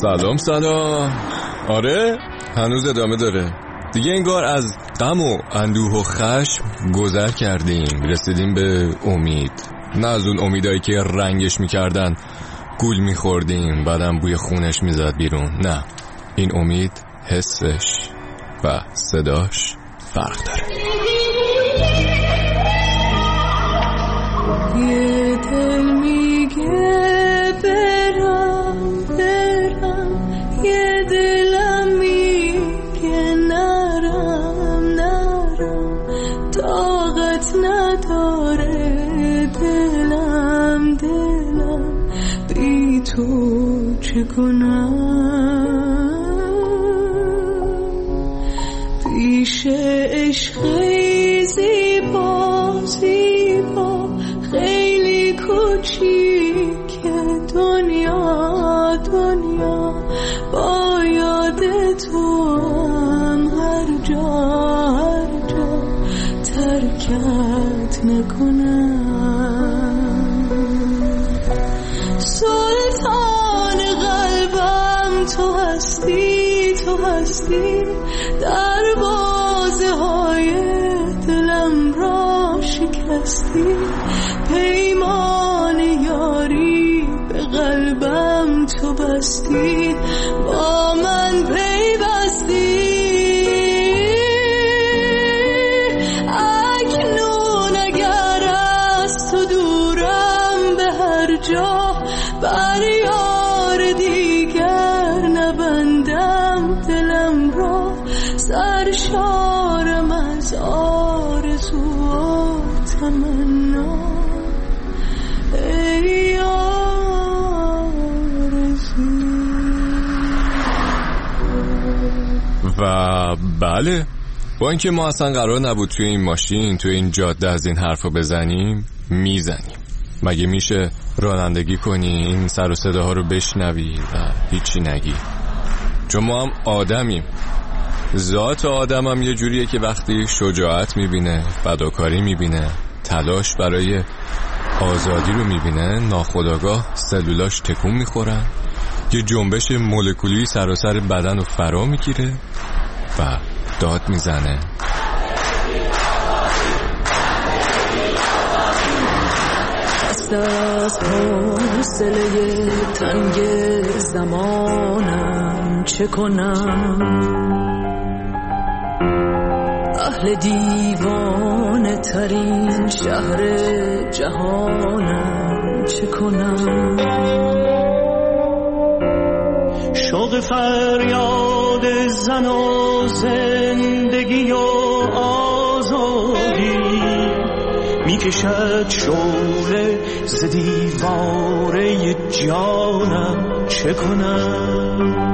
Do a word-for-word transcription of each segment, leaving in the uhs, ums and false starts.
سلام سلام. آره هنوز ادامه داره دیگه، انگار از غم و اندوه و خشم گذر کردیم، رسیدیم به امید. نه از اون امیدایی که رنگش میکردن گول میخوردیم بعدم بوی خونش میزد بیرون، نه این امید حسش و صداش فرق داره. یه دل میگه برم برم، یه دلم میگه نرم نرم، طاقت نداره دلم دلم، بی تو چه کنم، پیش عشقی زیبا زیبا خیلی کوچیک دنیا دنیا، با یاد تو هم هر جا هر جا ترکت نکنم. سلطان قلبم تو هستی تو هستی، دروازه های دلم را شکستی، پیمان یاری به قلبم تو بستی، با من پیوستی. اکنون اگر از تو دورم به هر جا، بر یار دیگر نبندم دلم را، سرشارم از آرزو و تمنا، ای آرزو. و بله، با اینکه ما اصلا قرار نبود توی این ماشین توی این جاده از این حرفو بزنیم، میزنیم. مگه میشه رانندگی کنی این سر و صداها رو بشنوی و هیچی نگی؟ چون ما هم آدمیم. ذات آدم هم یه جوریه که وقتی شجاعت میبینه، فداکاری میبینه، تلاش برای آزادی رو میبینه، ناخودآگاه سلولاش تکون میخورن، یه جنبش مولکولی سراسر بدن رو فرا میگیره و داد میزنه. از حوصله تنگ زمانم چه کنم، اهل دیوانه ترین شهر جهانم چه کنم، شوق فریاد زن و زندگی و آزادی، میکشد شعله ز دیواره جانم چه کنم.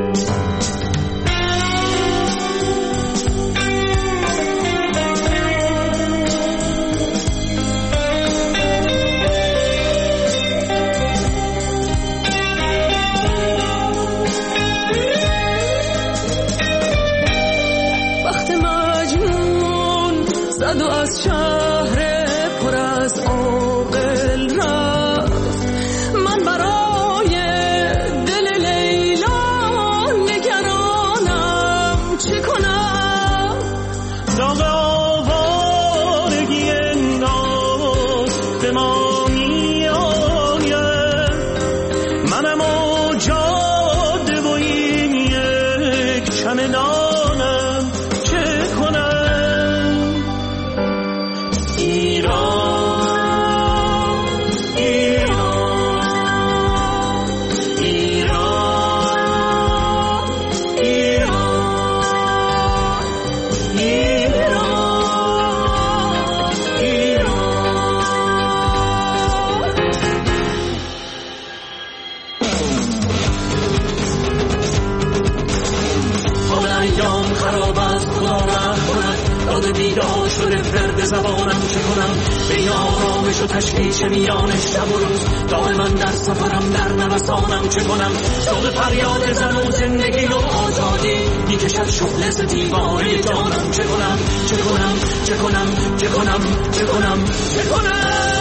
وقت مجنون زد و از شهر پر از عاقل رفت، من برای دل لیلا نگرانم چه کنم. داغ آوارگی ناز به ما می آید، منم و جاده و این یک چمدانم چه کنم. ایران ایران ایران ایران ایام خراب از خدا رحم کند، داد بیدار شده فرد زبانم چه کنم. به این آرامش و تشویش میان شب و روز، دائما در سفرم در نوسانم چه کنم. شوق فریاد زن و زندگی و آزادی، میکشد شعله ز دیواره جانم چه کنم چه کنم چه کنم چه کنم چه کنم چه کنم.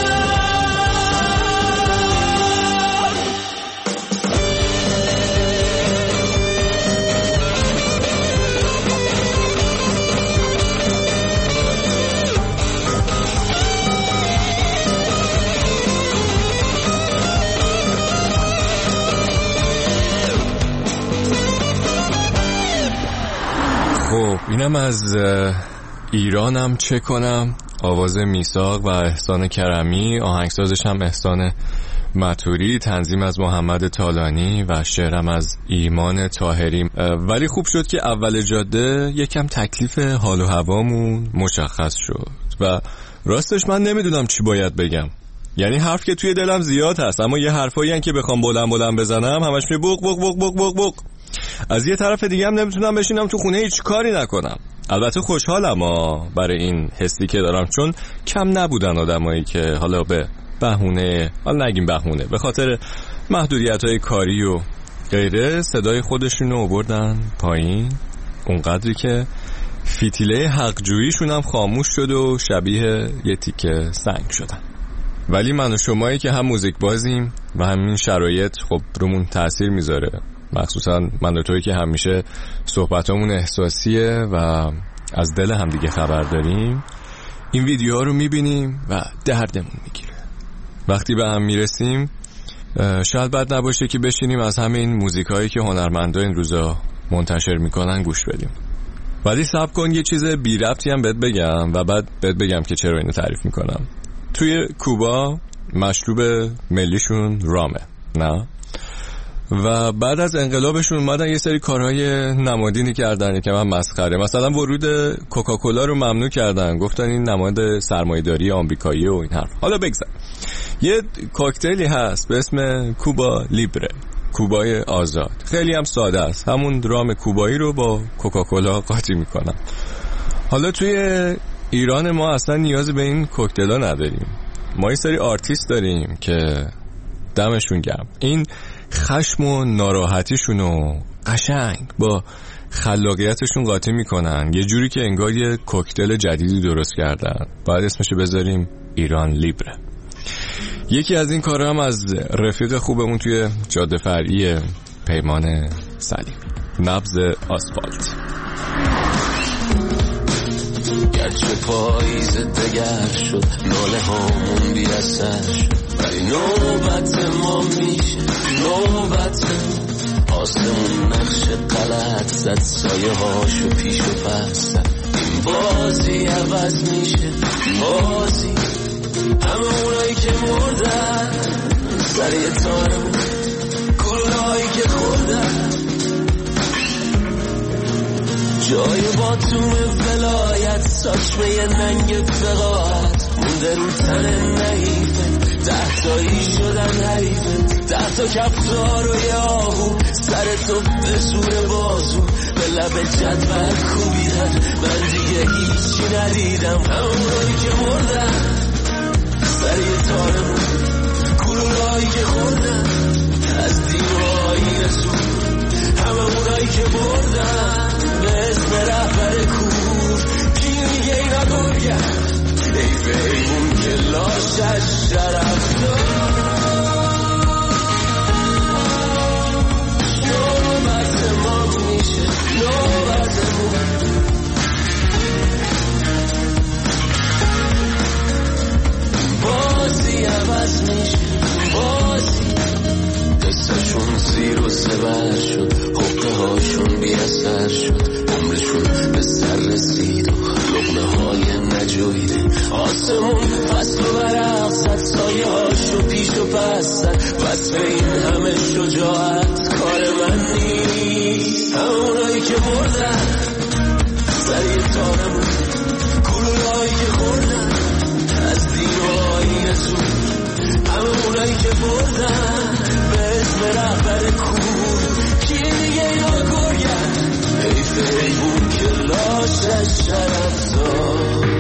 خب اینم از ایرانم چه کنم. آواز میثاق و احسان کرمی، آهنگسازش هم احسان مطوری، تنظیم از محمد طالانی و شعرم از ایمان طاهری. ولی خوب شد که اول جاده یکم تکلیف حال و هوامون مشخص شد و راستش من نمیدونم چی باید بگم. یعنی حرف که توی دلم زیاد هست، اما یه حرفایی هن که بخوام بلند بلند بزنم همش می بوق بوق بوق بوق بوق بوق. از یه طرف دیگه هم نمیتونم بشینم تو خونه هیچ کاری نکنم. البته خوشحالم ها برای این حسی که دارم، چون کم نبودن آدمایی که حالا به بهونه، حالا نگیم بهونه، به خاطر محدودیت‌های کاری و غیره صدای خودشونو آوردن پایین، اونقدری که فتیله حقجوییشون هم خاموش شد و شبیه یه تیکه سنگ شدن. ولی من و شمایی که هم موزیک بازیم و همین شرایط خب رومون تأثیر میذاره، مخصوصا من و توی که همیشه صحبتامون احساسیه و از دل هم دیگه خبر داریم، این ویدیوها رو میبینیم و دردمون میگیره. وقتی به هم میرسیم شاید بد نباشه که بشینیم از همه این موزیکایی که هنرمندا این روزا منتشر میکنن گوش بدیم. ولی صبر کن یه چیز بی ربطی هم بهت بگم و بعد بهت بگم که چرا اینو تعریف میکنم. توی کوبا مشروب ملیشون رامه، نه؟ و بعد از انقلابشون اومدن یه سری کارهای نمادینی کردن که من مسخره، مثلا ورود کوکاکولا رو ممنوع کردن، گفتن این نماد سرمایه‌داری آمریکایی و این حرف. حالا بگذار، یه کوکتلی هست به اسم کوبا لیبره، کوبای آزاد. خیلی هم ساده است، همون رام کوبایی رو با کوکاکولا قاطی میکنن. حالا توی ایران ما اصلا نیاز به این کوکتلا نداریم، ما یه سری آرتیست داریم که دمشون گرم، این خشم و ناراحتیشونو قشنگ با خلاقیتشون قاطی میکنن، یه جوری که انگار یه کوکتل جدیدی درست کردن. باید اسمشو بذاریم ایران لیبره. یکی از این کارا هم از رفیق خوبمون توی جاده فرعی، پیمان سلیمی، نبض آسفالت. گرچه پاییز دگر شد، ناله هامون بی اثر شد، ولی نوبت ما میشه، نوبت آسمون نقش غلط زد، سایه هاشو پیش و پس زد. این بازی عوض میشه، بازی همه اونایی که مردن سر یه تارمون، گلونهایی که خوردن جای باتون ولایت، ساچمه ننگ فقاعت مونده رو تن نحیفه، ده تایی شدن حریفه، ده تا کفتار و یاهو سر تو به زور بازو به لب جدول کوبیدن. من دیگه هیچی ندیدم، همونایی که مردن سر یه تارمون، گلولایی که خوردن از دیوایی رسون، همه اونایی که بردن به اسم رهبر کور. کی میگه اینا گرگن، حیفه ایمون که لاشش شرف دار. نوبت ما میشه، نوبتمون بازی عوض میشه، بازی دستشون زیر و سبر شد، حقه هاشون بی اثر شد، عمرشون به سر رسید و لقمه های نجویده. آسمون فصل و برق زد، سایه هاشو پیش و پس زد، بس به این همه شجاعت کار من نیست. همونایی که مردن سر یه تارمون، گلولایی که خوردن از دیوایی رسون، همه اونایی که بردن به اسم رهبر کور. کی میگه اینا گرگن، حیفه ایمون که لاشش شرف دار.